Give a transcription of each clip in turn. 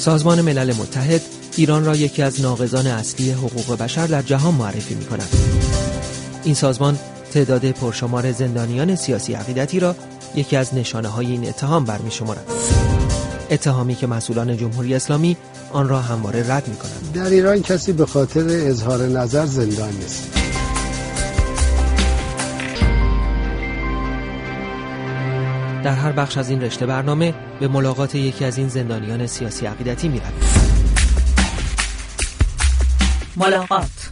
سازمان ملل متحد ایران را یکی از ناقضان اصلی حقوق بشر در جهان معرفی می‌کند. این سازمان تعداد پرشمار زندانیان سیاسی عقیدتی را یکی از نشانه‌های این اتهام برمی‌شمارد. اتهامی که مسئولان جمهوری اسلامی آن را همواره رد می‌کنند. در ایران کسی به خاطر اظهار نظر زندان نیست. در هر بخش از این رشته برنامه به ملاقات یکی از این زندانیان سیاسی عقیدتی می‌رویم. ملاقات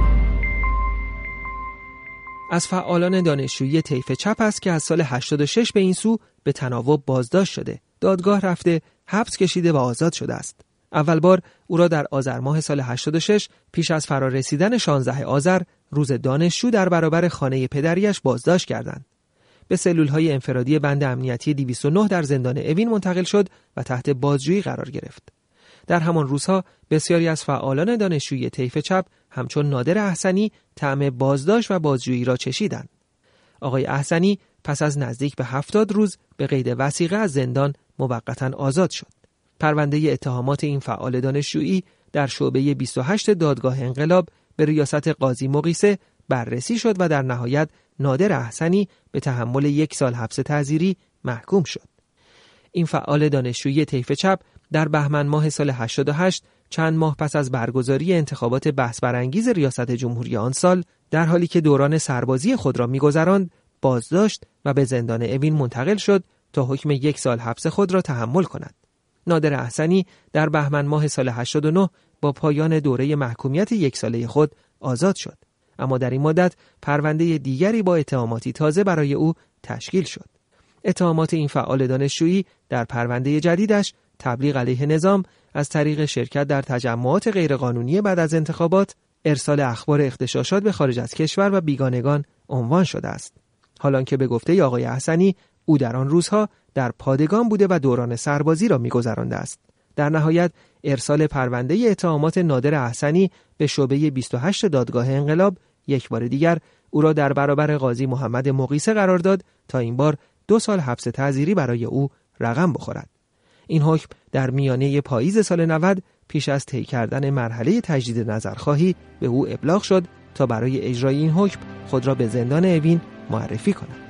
از فعالان دانشجویی طیف چپ است که از سال 86 به این سو به تناوب بازداشت شده، دادگاه رفته، حبس کشیده و آزاد شده است. اول بار او را در آذر ماه سال 86 پیش از فرارسیدن 16 آذر روز دانشجو در برابر خانه پدریش بازداشت کردند. به سلول‌های انفرادی بند امنیتی 209 در زندان اوین منتقل شد و تحت بازجویی قرار گرفت. در همان روزها بسیاری از فعالان دانشجویی طیف چپ همچون نادر احسنی طعم بازداشت و بازجویی را چشیدند. آقای احسنی پس از نزدیک به 70 روز به قید وثیقه از زندان موقتا آزاد شد. پرونده اتهامات این فعال دانشجویی در شعبه 28 دادگاه انقلاب به ریاست قاضی مقیسه بررسی شد و در نهایت نادر احسنی به تحمل 1 سال حبس تعزیری محکوم شد. این فعال دانشجویی طیف چپ در بهمن ماه سال 88 چند ماه پس از برگزاری انتخابات بحث برانگیز ریاست جمهوری آن سال در حالی که دوران سربازی خود را می‌گذراند بازداشت و به زندان اوین منتقل شد تا حکم 1 سال حبس خود را تحمل کند. نادر احسنی در بهمن ماه سال 89 با پایان دوره محکومیت 1 ساله خود آزاد شد، اما در این مدت پرونده دیگری با اتهاماتی تازه برای او تشکیل شد. اتهامات این فعال دانشجویی در پرونده جدیدش تبلیغ علیه نظام از طریق شرکت در تجمعات غیرقانونی بعد از انتخابات، ارسال اخبار اغتشاشات به خارج از کشور و بیگانگان عنوان شده است. حالانکه به گفته آقای احسنی او در آن روزها در پادگان بوده و دوران سربازی را می‌گذرانده است. در نهایت ارسال پرونده اتهامات نادر احسنی به شعبه 28 دادگاه انقلاب یک بار دیگر او را در برابر قاضی محمد مقیسه قرار داد تا این بار 2 سال حبس تعزیری برای او رقم بخورد. این حکم در میانه پاییز سال 90 پیش از طی کردن مرحله تجدید نظرخواهی به او ابلاغ شد تا برای اجرای این حکم خود را به زندان اوین معرفی کند.